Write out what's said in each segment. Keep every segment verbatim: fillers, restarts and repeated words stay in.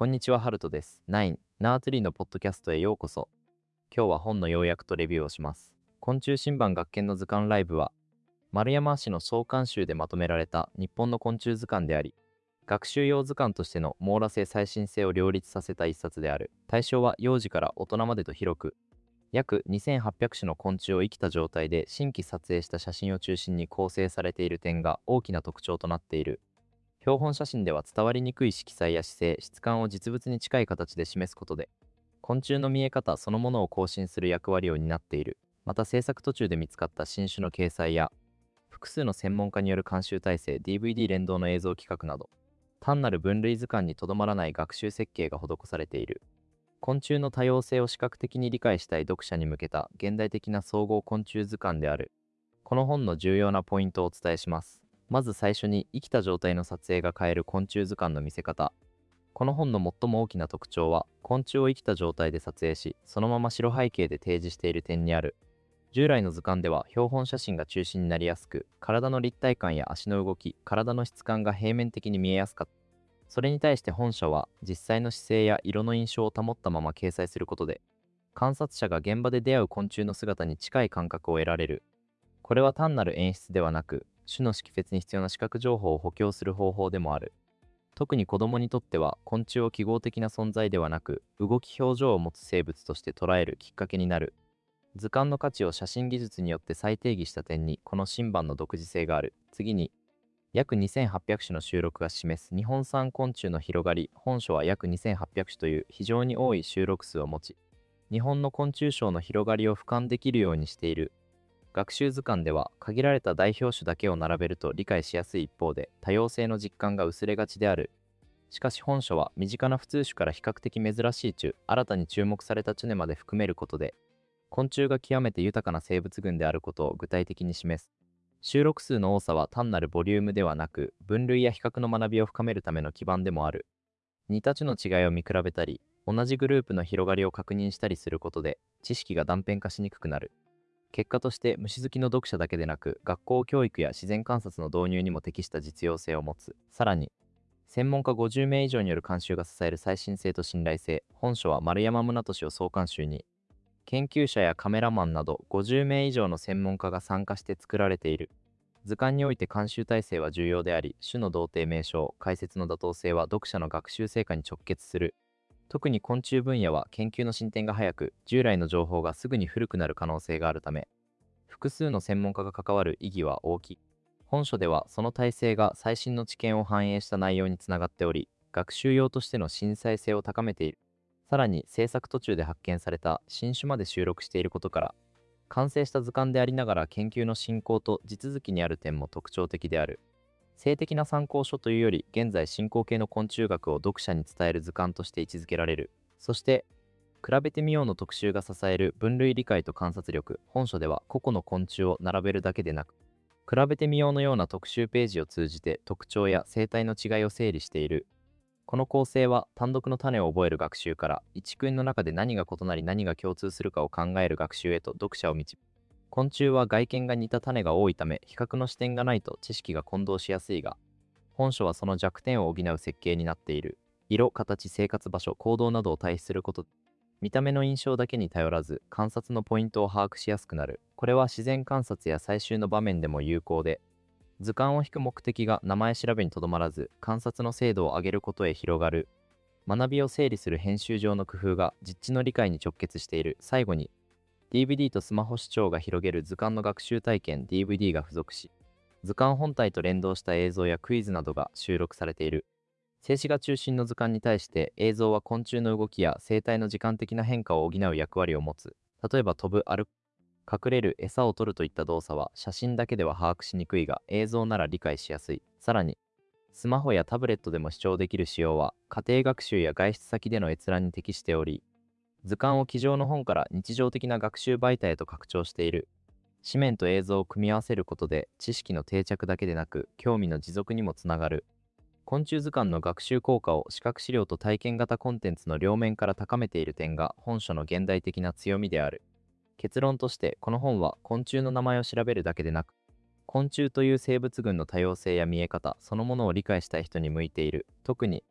こんにちは、ハルトです。ナイン、ナーツリーのポッドキャストへようこそ。今日は本の要約とレビューをします。昆虫新版学研の図鑑ライブは、丸山市の創刊集でまとめられた日本の昆虫図鑑であり、学習用図鑑としての網羅性最新性を両立させた一冊である。対象は幼児から大人までと広く、約にせんはっぴゃく種の昆虫を生きた状態で新規撮影した写真を中心に構成されている点が大きな特徴となっている。標本写真では伝わりにくい色彩や姿勢、質感を実物に近い形で示すことで、昆虫の見え方そのものを更新する役割を担っている。また制作途中で見つかった新種の掲載や、複数の専門家による監修体制、ディーブイディー 連動の映像企画など、単なる分類図鑑にとどまらない学習設計が施されている。昆虫の多様性を視覚的に理解したい読者に向けた現代的な総合昆虫図鑑である。この本の重要なポイントをお伝えします。まず最初に生きた状態の撮影が変える昆虫図鑑の見せ方。この本の最も大きな特徴は、昆虫を生きた状態で撮影し、そのまま白背景で提示している点にある。従来の図鑑では標本写真が中心になりやすく、体の立体感や足の動き、体の質感が平面的に見えやすかった。それに対して本書は、実際の姿勢や色の印象を保ったまま掲載することで、観察者が現場で出会う昆虫の姿に近い感覚を得られる。これは単なる演出ではなく、種の識別に必要な視覚情報を補強する方法でもある。特に子供にとっては、昆虫を記号的な存在ではなく、動き表情を持つ生物として捉えるきっかけになる。図鑑の価値を写真技術によって再定義した点に、この新版の独自性がある。次に、約にせんはっぴゃく種の収録が示す日本産昆虫の広がり。本書は約にせんはっぴゃく種という非常に多い収録数を持ち、日本の昆虫賞の広がりを俯瞰できるようにしている。学習図鑑では限られた代表種だけを並べると理解しやすい一方で、多様性の実感が薄れがちである。しかし本書は身近な普通種から比較的珍しい種、新たに注目された種まで含めることで、昆虫が極めて豊かな生物群であることを具体的に示す。収録数の多さは単なるボリュームではなく、分類や比較の学びを深めるための基盤でもある。似た種の違いを見比べたり、同じグループの広がりを確認したりすることで、知識が断片化しにくくなる。結果として虫好きの読者だけでなく、学校教育や自然観察の導入にも適した実用性を持つ。さらに、専門家ごじゅうめい以上による監修が支える最新性と信頼性。本書は丸山宗俊を総監修に、研究者やカメラマンなどごじゅうめい以上の専門家が参加して作られている。図鑑において監修体制は重要であり、種の同定名称、解説の妥当性は読者の学習成果に直結する。特に昆虫分野は研究の進展が早く、従来の情報がすぐに古くなる可能性があるため、複数の専門家が関わる意義は大きい。本書ではその体制が最新の知見を反映した内容につながっており、学習用としての信頼性を高めている。さらに制作途中で発見された新種まで収録していることから、完成した図鑑でありながら研究の進行と地続きにある点も特徴的である。性的な参考書というより、現在進行形の昆虫学を読者に伝える図鑑として位置づけられる。そして、比べてみようの特集が支える分類理解と観察力。本書では個々の昆虫を並べるだけでなく、比べてみようのような特集ページを通じて特徴や生態の違いを整理している。この構成は単独の種を覚える学習から、一訓の中で何が異なり何が共通するかを考える学習へと読者を導く。昆虫は外見が似た種が多いため、比較の視点がないと知識が混同しやすいが、本書はその弱点を補う設計になっている。色、形、生活場所、行動などを対比することで、見た目の印象だけに頼らず、観察のポイントを把握しやすくなる。これは自然観察や採集の場面でも有効で、図鑑を引く目的が名前調べにとどまらず、観察の精度を上げることへ広がる。学びを整理する編集上の工夫が実地の理解に直結している。最後に、ディーブイディー とスマホ視聴が広げる図鑑の学習体験 ディーブイディー が付属し、図鑑本体と連動した映像やクイズなどが収録されている。静止画中心の図鑑に対して映像は昆虫の動きや生態の時間的な変化を補う役割を持つ。例えば飛ぶ、歩く、隠れる、餌を取るといった動作は写真だけでは把握しにくいが、映像なら理解しやすい。さらに、スマホやタブレットでも視聴できる仕様は家庭学習や外出先での閲覧に適しており、図鑑を机上の本から日常的な学習媒体へと拡張している。紙面と映像を組み合わせることで知識の定着だけでなく興味の持続にもつながる。昆虫図鑑の学習効果を視覚資料と体験型コンテンツの両面から高めている点が本書の現代的な強みである。結論として、この本は昆虫の名前を調べるだけでなく、昆虫という生物群の多様性や見え方そのものを理解したい人に向いている。特に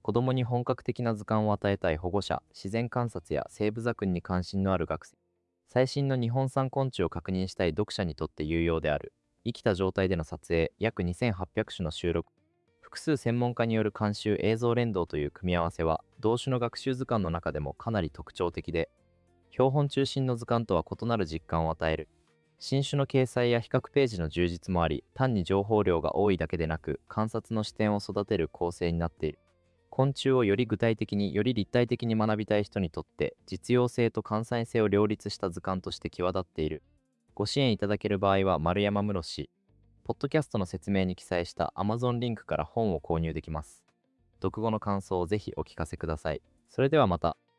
子供に本格的な図鑑を与えたい保護者、自然観察や生物学に関心のある学生、最新の日本産昆虫を確認したい読者にとって有用である。生きた状態での撮影、約にせんはっぴゃく種の収録、複数専門家による監修映像連動という組み合わせは、同種の学習図鑑の中でもかなり特徴的で、標本中心の図鑑とは異なる実感を与える。新種の掲載や比較ページの充実もあり、単に情報量が多いだけでなく、観察の視点を育てる構成になっている。昆虫をより具体的により立体的に学びたい人にとって実用性と関西性を両立した図鑑として際立っている。ご支援いただける場合は丸山室氏、ポッドキャストの説明に記載した Amazon リンクから本を購入できます。読後の感想をぜひお聞かせください。それではまた。